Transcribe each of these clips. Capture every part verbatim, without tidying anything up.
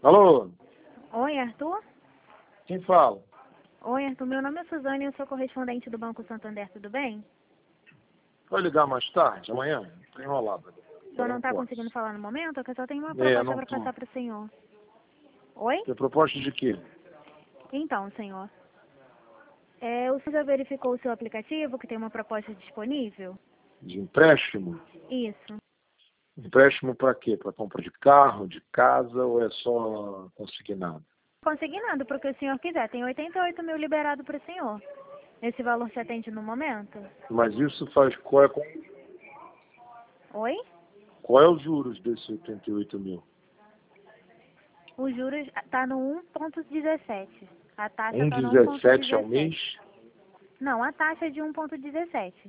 Alô? Oi, Arthur? Quem fala? Oi, Arthur. Meu nome é Suzane e eu sou correspondente do Banco Santander, tudo bem? Vai ligar mais tarde, amanhã? Tô enrolado. O senhor não está conseguindo falar no momento? Porque eu só tenho uma É, proposta não para tô. passar para o senhor. Oi? Tem proposta de quê? Então, senhor. É, o senhor já verificou o seu aplicativo que tem uma proposta disponível? De empréstimo? Isso. Empréstimo para quê? Para compra de carro, de casa ou é só consignado? Consignado para o que o senhor quiser. Tem oitenta e oito mil liberado para o senhor. Esse valor se atende no momento? Mas isso faz qual é, Oi? qual é os juros desses oitenta e oito mil? Os juros está no um vírgula dezessete. A taxa está no um vírgula um vírgula dezessete ao dezessete. mês? Não, a taxa é de um vírgula dezessete.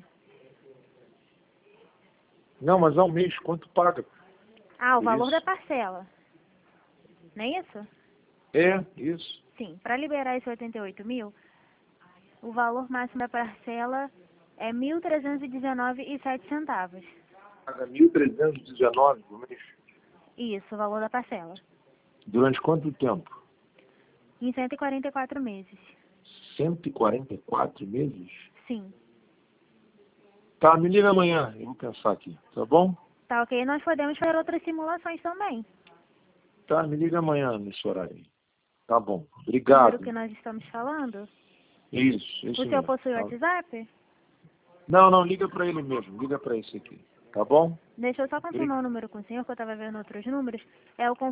Não, mas ao mês, quanto paga? Ah, o Por valor isso? da parcela. Não é isso? É, isso. Sim. Para liberar esse oitenta e oito mil, o valor máximo da parcela é mil trezentos e dezenove reais e sete centavos. Paga mil trezentos e dezenove por mês? Isso, o valor da parcela. Durante quanto tempo? Em cento e quarenta e quatro meses. cento e quarenta e quatro meses? Sim. Tá, me liga amanhã, eu vou pensar aqui, tá bom? Tá ok? Nós podemos fazer outras simulações também. Tá, me liga amanhã nesse horário aí. Tá bom, O número obrigado. que nós estamos falando. Isso, O isso senhor mesmo. possui Tá. WhatsApp? Não, não, liga pra ele mesmo, liga pra esse aqui, tá bom? Deixa eu só Bri- confirmar o número com o senhor, que eu estava vendo outros números. É o